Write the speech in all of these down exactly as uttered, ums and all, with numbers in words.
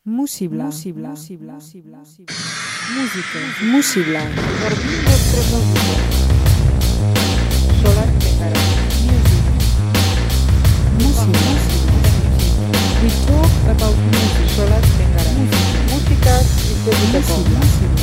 Musibla, musibla, musibla, musibla, música, musibla, jardín de música, solar de cara, music, music, we talk about music, solar de cara, música de música,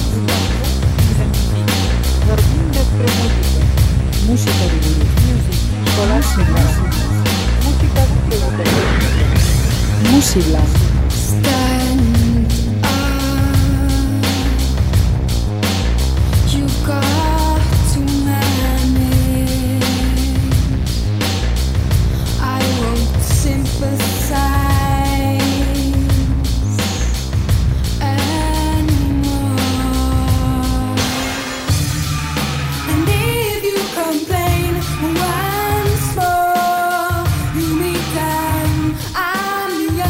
jardín de música, música de music, solar de cara, música de música, musibla. Stand up, you got to manage. I won't sympathize anymore. And if you complain once more, you meet them. I'm the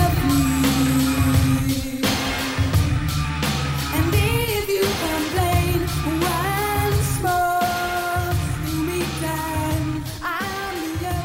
And if you complain once more, you meet them. I'm the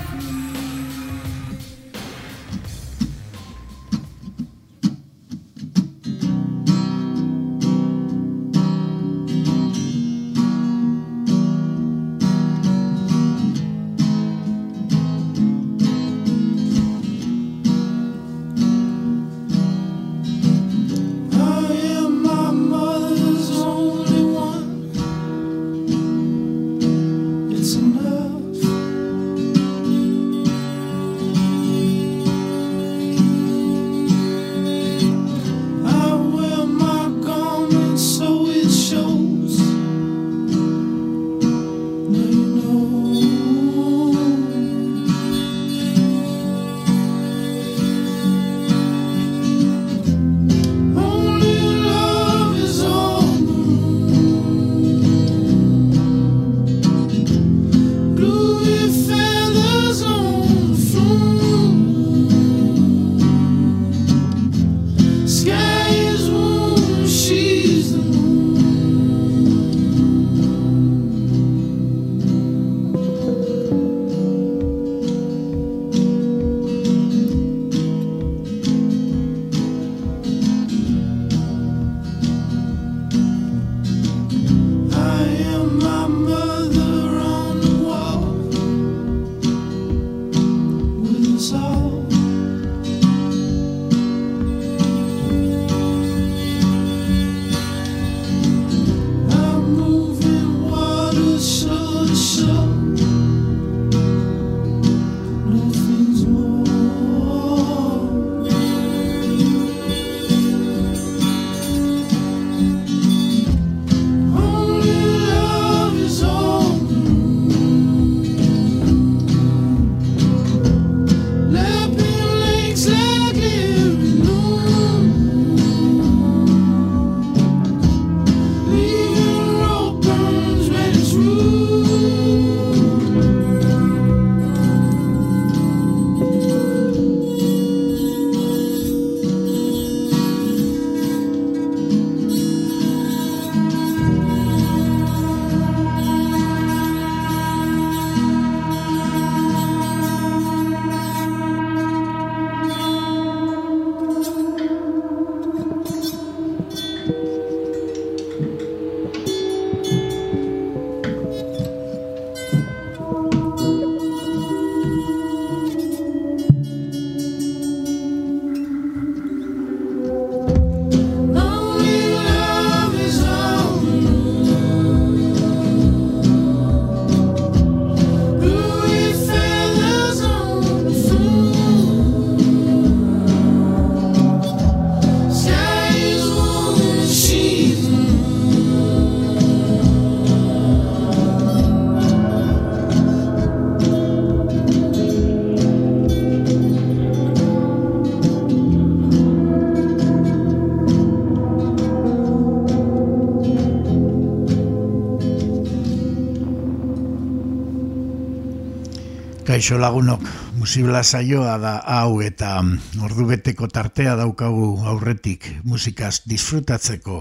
Kaixo lagunok, musibla saioa da hau eta ordubeteko tartea daukagu aurretik musikaz disfrutatzeko.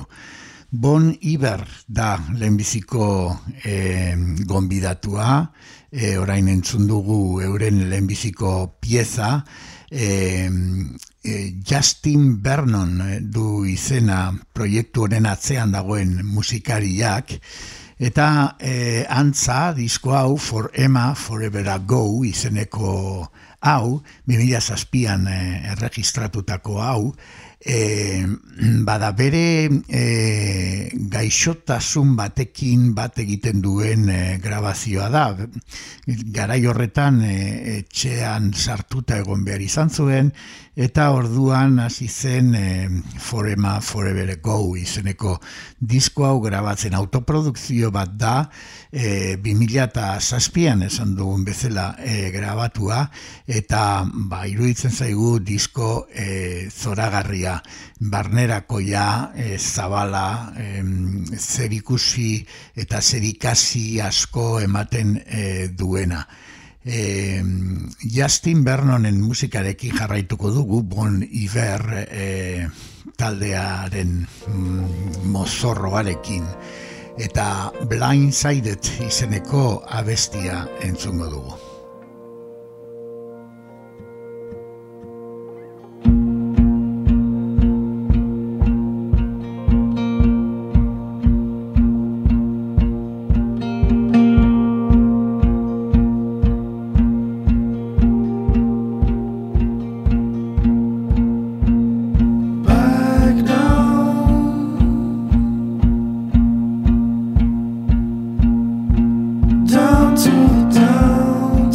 Bon Iver da lehenbiziko e, gonbidatua, e, orain entzun dugu euren lehenbiziko pieza, e, Justin Vernon du izena proiektu honen atzean dagoen musikariak, eta e, antza disko hau For Emma Forever Ago izeneko hau, bi mila zazpian e, erregistratutako hau, e, bada bere e, gaixotasun batekin bat egiten duen e, grabazioa da. Garai horretan e, etxean sartuta egon behar izan zuen, eta orduan hasi zen e, For Emma Forever Ago izeneko disko hau grabatzen. Autoprodukzio bat da, e, bi mila zazpian esan dugun bezala e, grabatua, eta ba, iruditzen zaigu disko e, zoragarria, barnerakoia, e, zabala, e, zerikusi eta zerikasi asko ematen e, duena. E, Justin Vernonen musikarekin jarraituko dugu, Bon Iver e, taldearen mm, mozorroarekin, eta Blindsided izeneko abestia entzungo dugu. Down to the down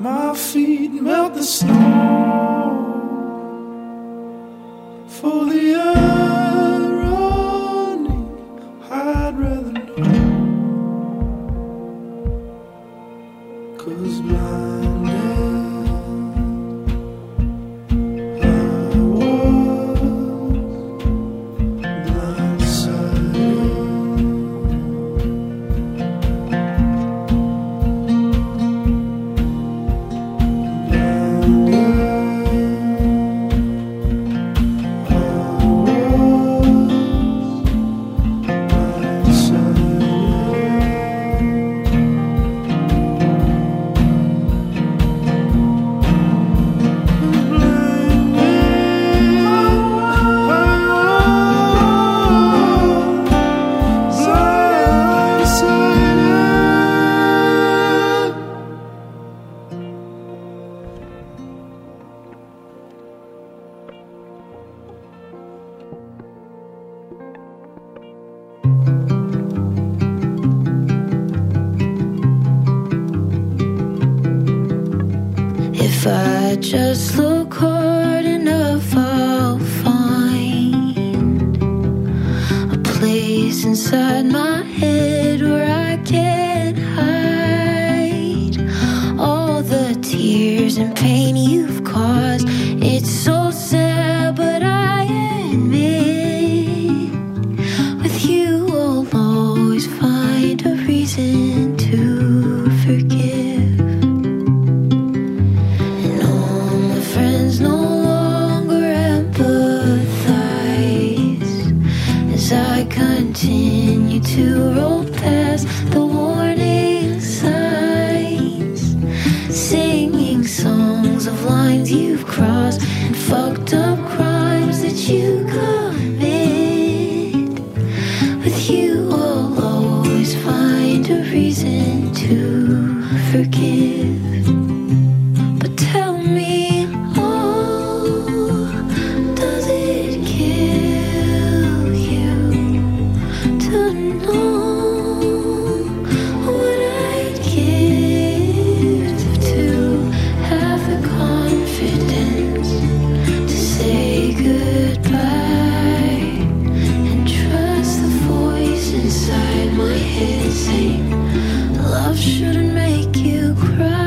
my feet melt the snow. For the irony, I'd rather know. 'Cause blinded, I was blindsided. If I just look hard enough, I'll find a place inside my head where I can hide all the tears and pain you've caused. It's so sad, but I admit with you I'll always find a reason to forgive. No longer empathize as I continue to roll past the warning signs, singing songs of lines you've crossed and fucked up crimes that you commit. With you I'll always find a reason to forgive. But tell me, love shouldn't make you cry.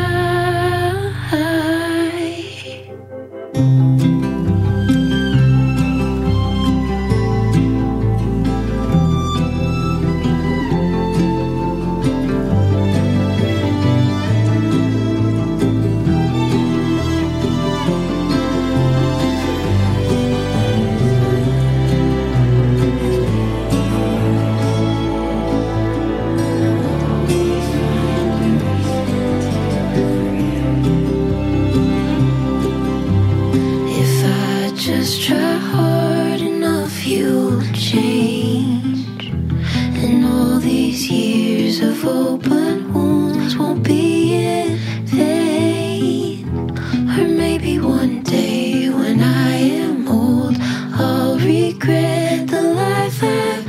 Just try hard enough, you'll change. And all these years of open wounds won't be in vain. Or maybe one day when I am old, I'll regret the life I've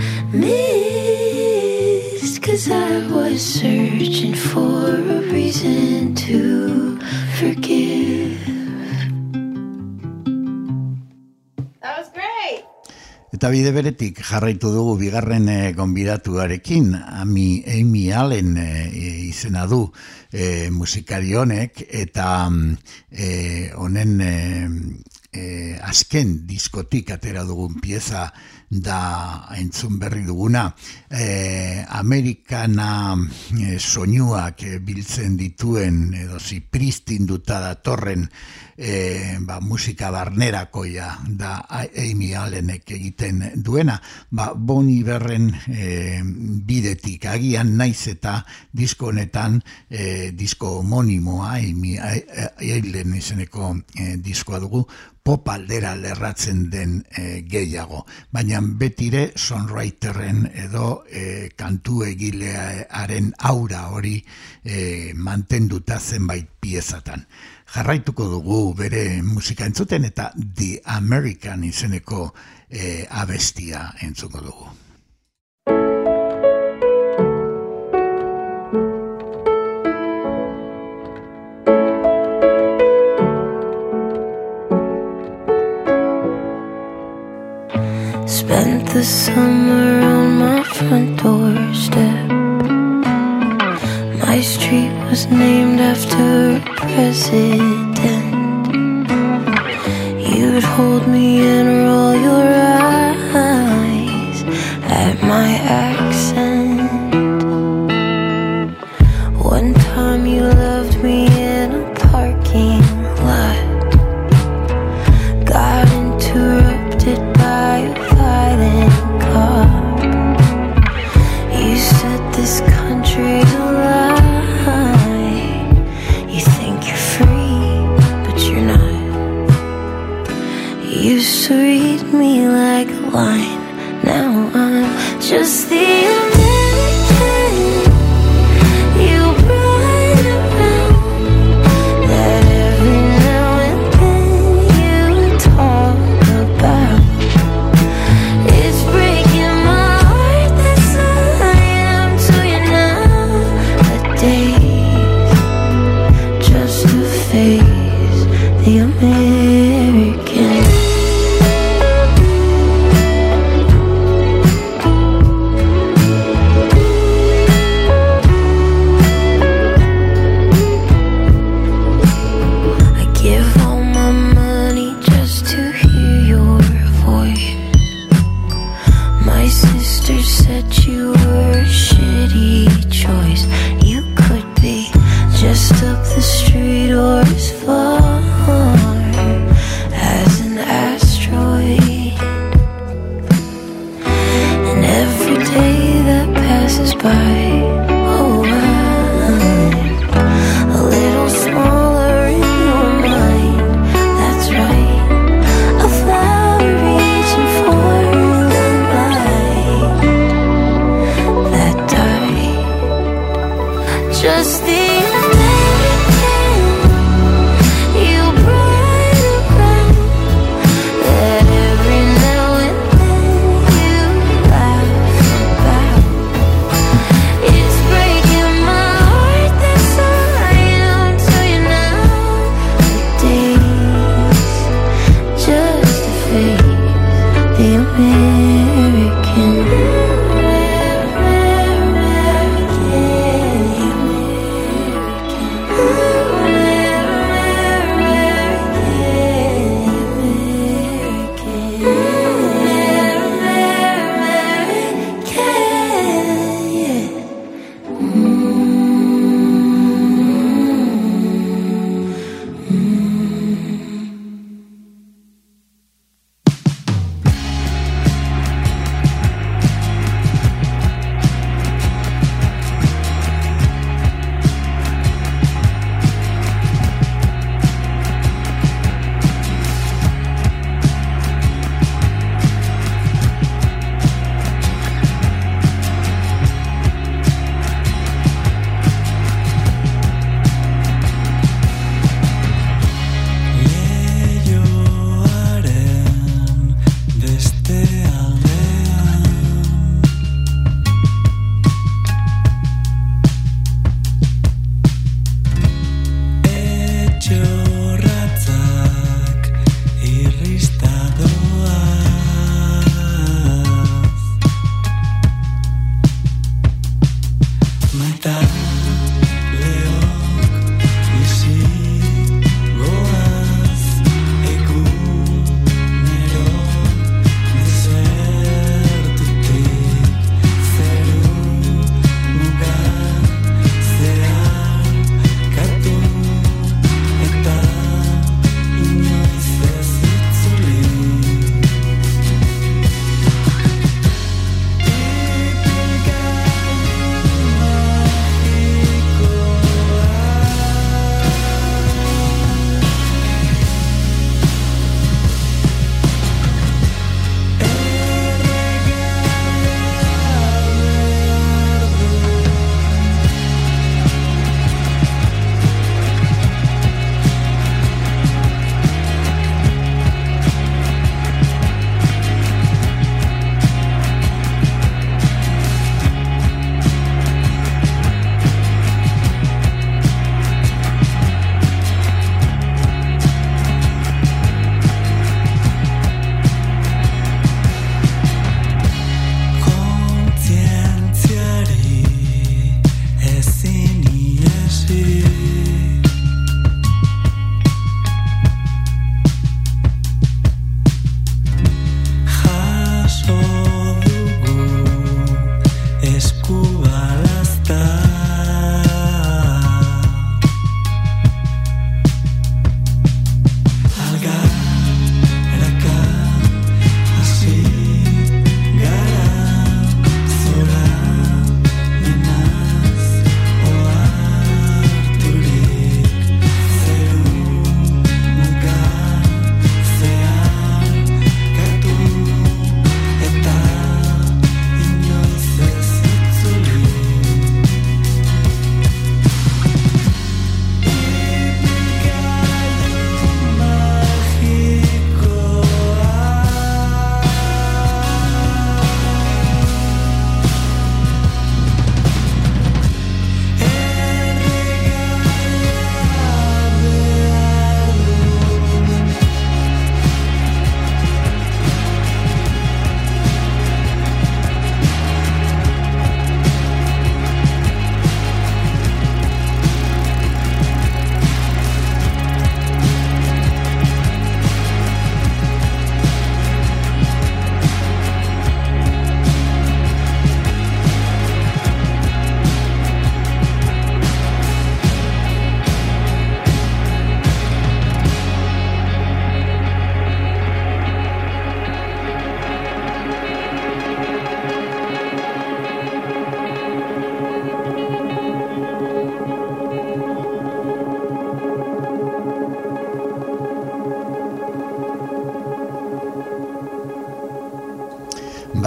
missed. 'Cause I was searching for a reason to forgive. Eta bide beretik jarraitu dugu bigarren e, gonbidatuarekin, Ami Amy Allen e, izena du e, musikari honek, eta e, honen e, e, azken diskotik atera dugun pieza da entzun berri duguna. E, Amerikana e, soinuak e, biltzen dituen edo zipristinduta datorren E, ba, musika barnerakoia da Amy Allenek egiten duena, ba, Bon Iverren e, bidetik agian naiz eta disko honetan e, disko homonimoa Amy Allen izeneko e, diskoa dugu, pop aldera lerratzen den e, gehiago, baina betire songwriterren edo e, kantu egilearen aura hori e, mantenduta zenbait piezatan. Jarraituko dugu bere musika entzuten eta The American izeneko e, abestia entzuko dugu. the summer on my front doorstep. My street was named after a president. You'd hold me and roll your eyes at my accent. One time you loved me in a parking lot. Got interrupted by a violent cop. You said this country's a lie. You think you're free, but you're not. You used to read me like a line. Now I'm just the American you brought around, that every now and then you talk about. It's breaking my heart that's all I am to you nowadays. Just to face the American.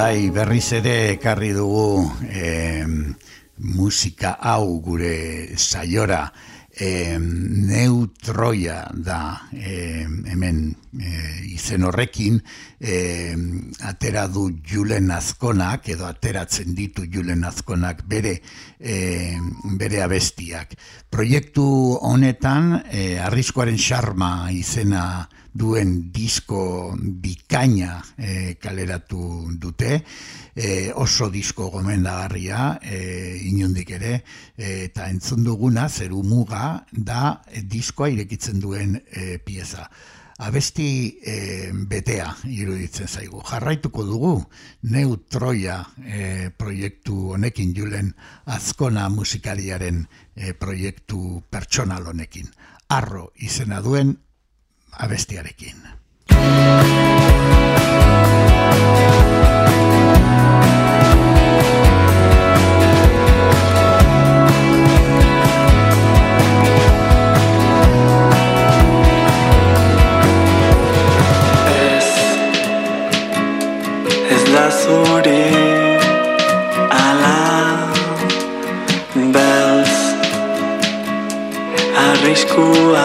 Bai, berriz ere ekarri dugu eh, musika hau gure saiora. Eh, Neutroia da eh, hemen eh, izen horrekin eh, atera du Julen Azkonak edo ateratzen ditu Julen Azkonak bere, eh, bere abestiak. Proiektu honetan eh, Arriskuaren Xarma izena duen disko bikaina eh, kaleratu dute, eh, oso disko gomendagarria, eh, inundik ere, eh, eta entzun duguna, Zeru Muga, da eh, diskoa irekitzen duen eh, pieza. Abesti eh, betea iruditzen zaigu. Jarraituko dugu Neutroia eh, proiektu honekin, Julen Azkona musikariaren eh, proiektu pertsonal honekin. Arro izena duen abestiarekin. Ez, ez da zuri ala beltz arriskua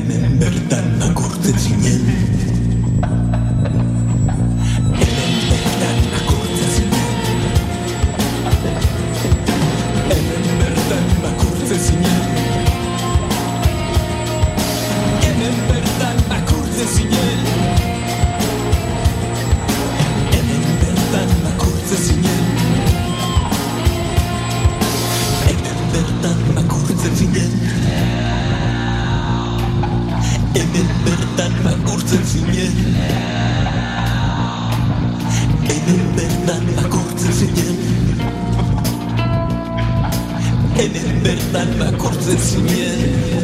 hemen bertan akurtzen zinen. Hemen bertan akurtzen zinen. Hemen bertan akurtzen zinen. Hemen bertan akurtzen zinen. Hemen bertan akurtzen zinen. Hemen bertan akurtzen zinen. Hemen bertan akurtzen zinen. Hemen bertan akurtzen zinen. Hemen bertan akurtzen zinen.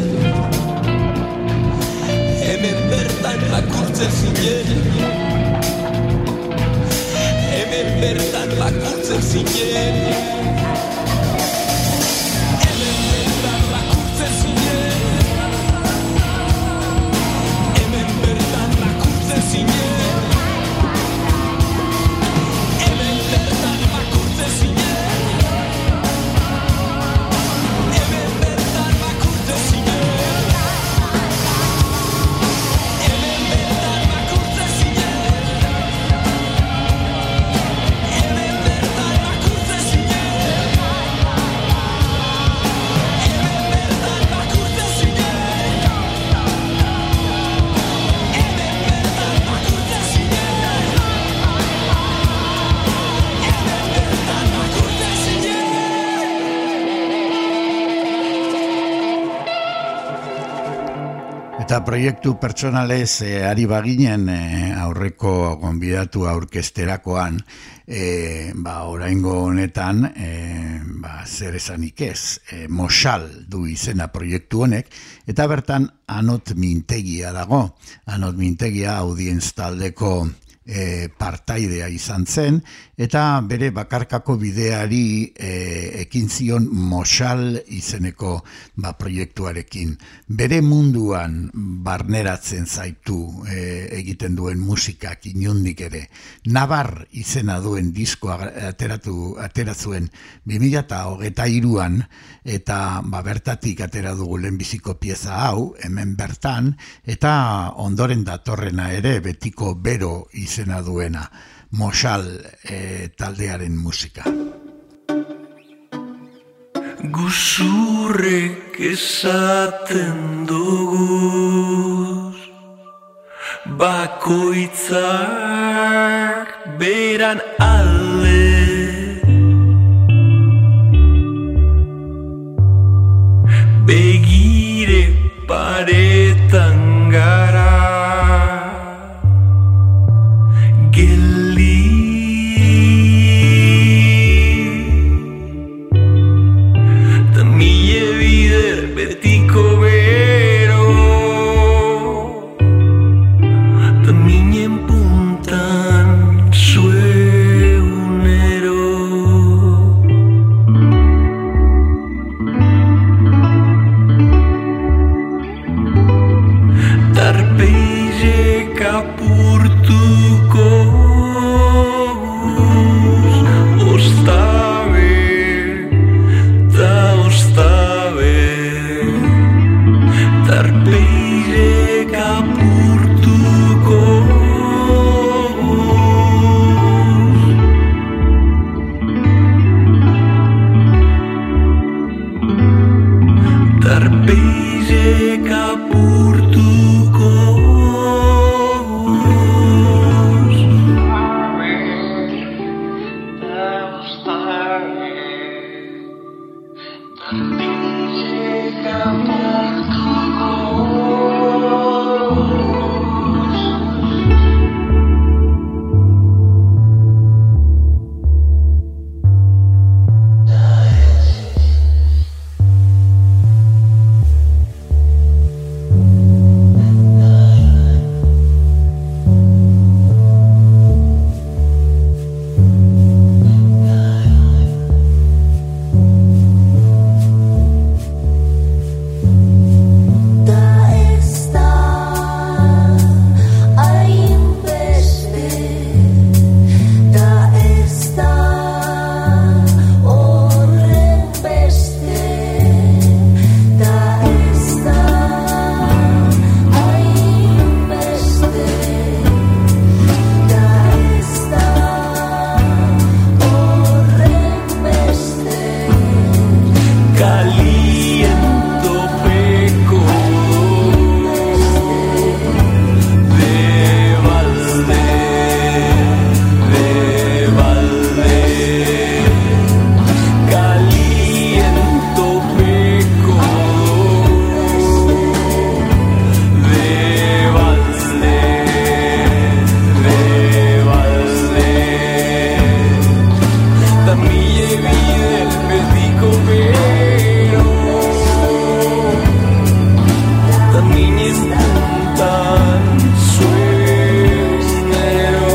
Hemen bertan akurtzen zinen. Hemen bertan akurtzen zinen. Hemen bertan akurtzen zinen. Hemen bertan akurtzen zinen. Hemen bertan akurtzen zinen. Hemen bertan akurtzen zinen. Hemen bertan akurtzen zinen. Hemen bertan akurtzen zinen. Hemen bertan akurtzen zinen. Hemen bertan akurtzen zinen. Hemen bertan akurtzen zinen. Eta proiektu pertsonalez eh, ari baginen eh, aurreko gonbidatu aurkezterakoan, eh, ba, oraingo honetan, eh, ba, zer esanik ez, eh, Moxal du izena proiektu honek, eta bertan Anot Mintegia dago. Anot Mintegia audientz taldeko e, partaidea izan zen, eta bere bakarkako bideari e, ekin zion Moxal izeneko ba, proiektuarekin. Bere munduan barneratzen zaitu e, egiten duen musikak inundik ere. Nabar izena duen diskoa ateratu, aterazuen bi mila hogeita hiruan, eta ba, bertatik atera dugu lehenbiziko pieza hau, hemen bertan, eta ondoren datorrena ere betiko bero izena duena, Moxal e, taldearen musika. Guzurrek esaten duguz, bakoitzak beran alde, begire paretan gara, geldi ta mile bider betiko bero, ta minen puntan zuegunero. Tarpeizek apurtuko ostabe ta ostabe, tarpeizek apurtuko tarpeizek apurtuko Da ez da comeu da minha espontan suero.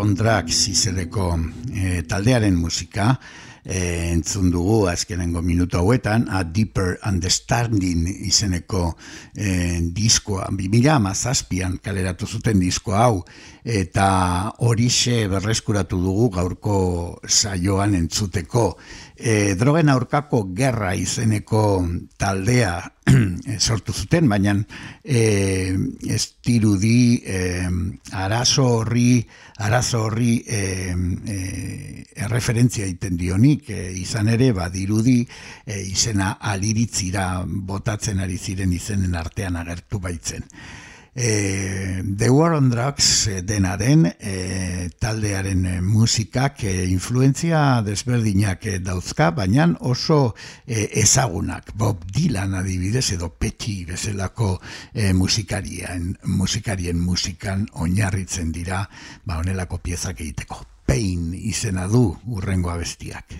on Drugs izeneko e, taldearen musika, e, entzun dugu azkenengo minutu hauetan, A Deeper Understanding izeneko e, diskoa, bi mila hamazazpian kaleratu zuten disko hau, eta horixe berreskuratu dugu gaurko saioan entzuteko. E, drogen aurkako gerra izeneko taldea sortu zuten, baina e, ez dirudi e, arazo horri arazo horri e, e, erreferentzia egiten dionik, e, izan ere badirudi e, izena aliritzira botatzen ari ziren izenen artean agertu baitzen. E, The War on Drugs e, dena den e, taldearen e, musikak e, influentzia desberdinak e, dauzka, baina oso e, ezagunak. Bob Dylan adibidez edo Petty bezalako e, musikarien, musikarien musikan oinarritzen dira ba honelako piezak egiteko. Pain izena du hurrengo abestiak.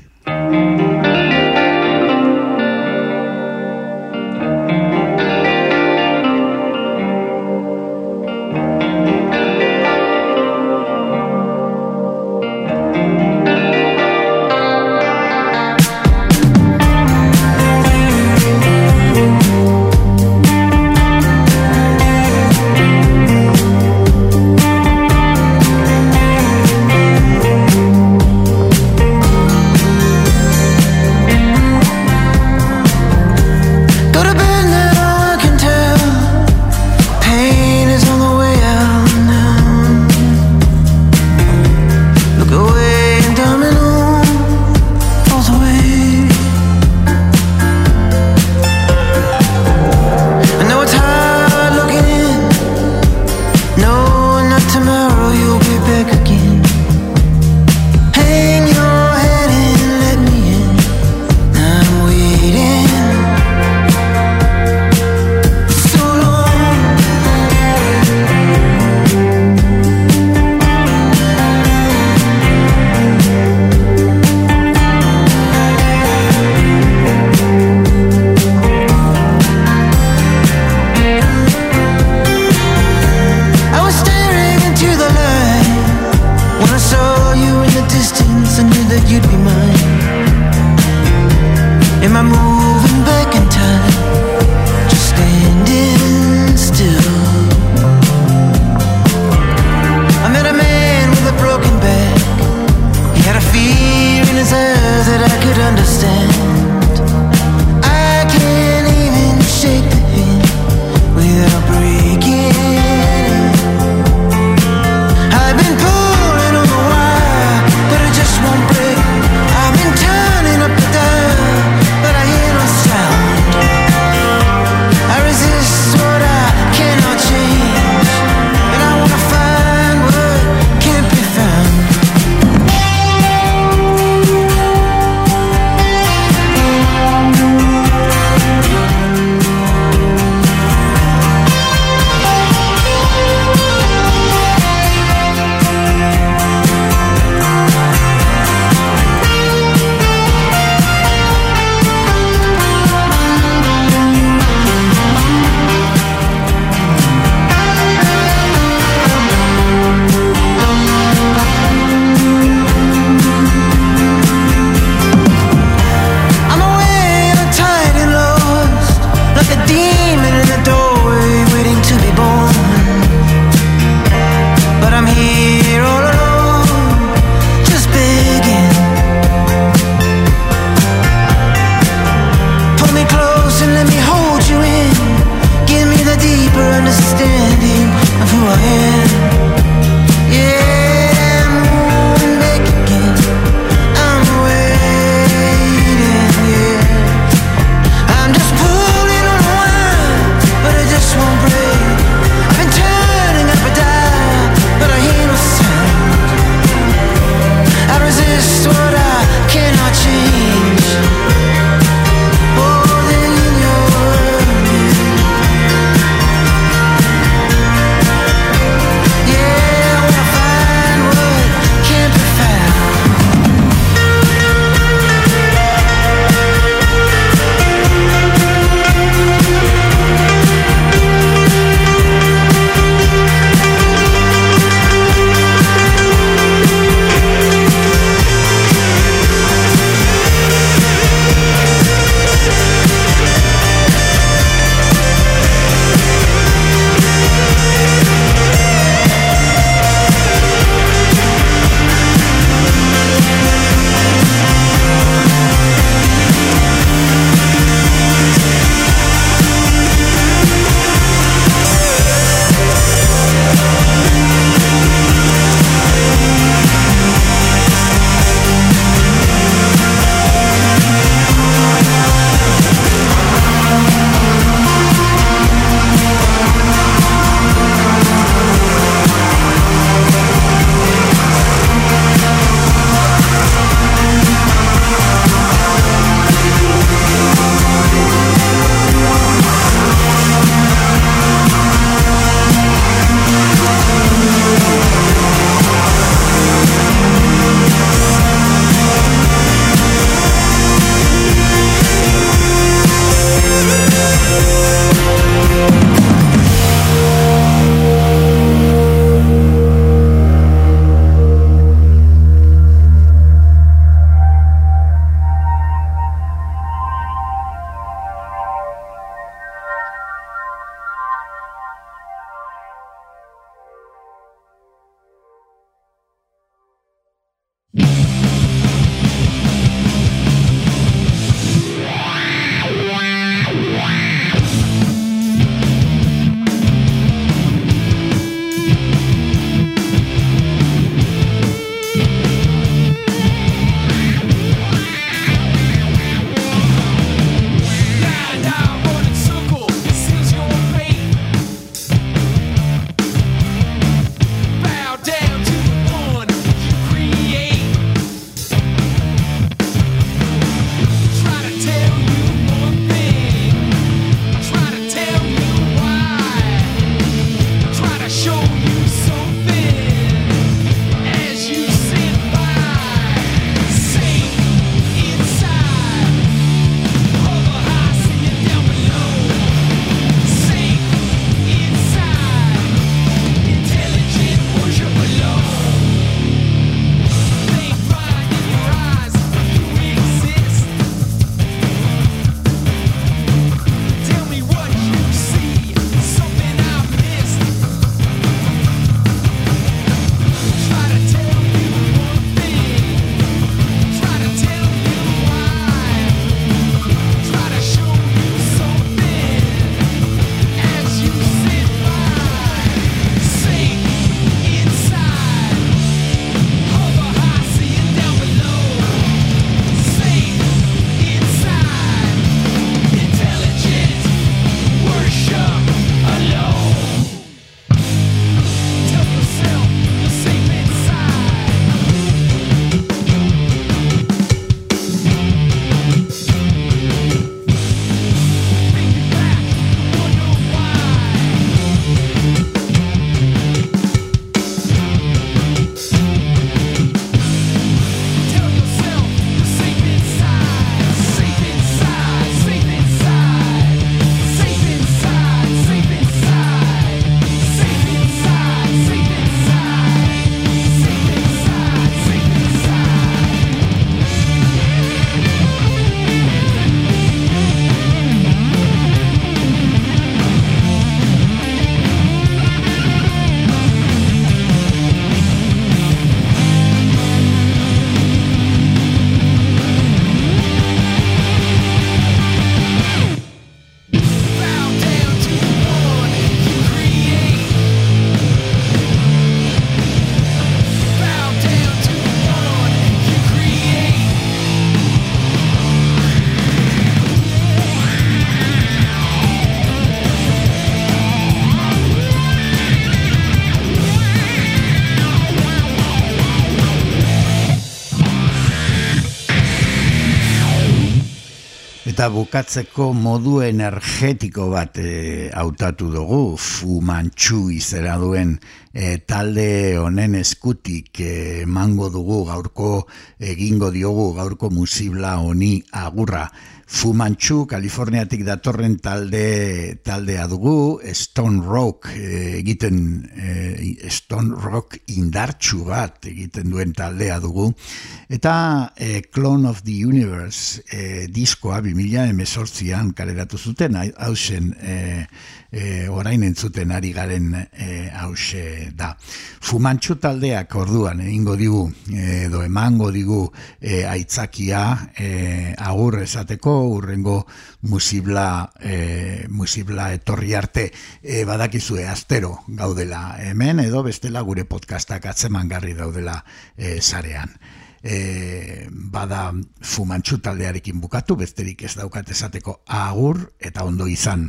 Eta bukatzeko modu energetiko bat e, hautatu dugu, Fu Manchu izena duen e, talde honen eskutik e, emango dugu gaurko, egingo diogu gaurko musibla honi agurra. Fu Manchu, Kaliforniatik datorren talde taldea dugu, Stone Rock e, egiten e, Stone Rock indartsu bat egiten duen taldea dugu, eta e, Clone of the Universe e, diskoa bi mila hemezortzian kaleratu zuten, hausen e, e, orain entzuten ari garen e, hause da. Fu Manchu taldeak orduan egingo digu edo emango digu e, aitzakia e, agur esateko, urrengo musibla e, musibla etorri arte e, badakizue astero gaudela hemen edo bestela gure podcastak atzemangarri daudela e, sarean. E, bada Fu Manchu taldearekin bukatu, besterik ez daukat esateko agur eta ondo izan.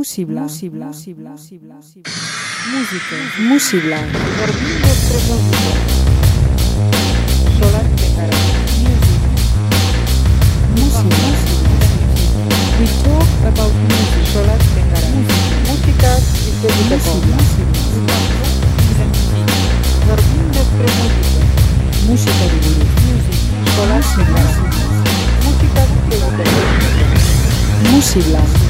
Musibla, Musibla, Musibla, Musibla, Música, Musibla, Jardín de música, Solar de cara, Musibla, we talk about music, Solar de cara, música y música, Jardín de música, música de música, Solar de cara, música y música, Musibla.